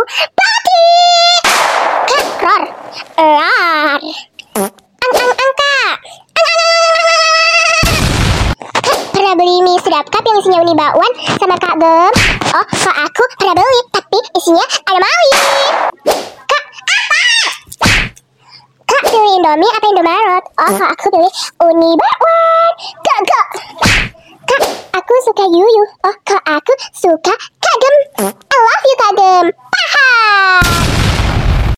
Pati. Kak, ror. Rar. Angka. Kak, pernah beli mie sedap cup yang isinya uni bakwan sama Kak Gem? Oh, kak aku pernah beli, tapi isinya ada mali. Kak, apa? Kak, pilih Indomie apa Indomaret? Oh, kak aku pilih uni bakwan. Kak. Kak, aku suka Yuyu. Oh, kak aku suka Kak Gem. I love you, Kak Gem.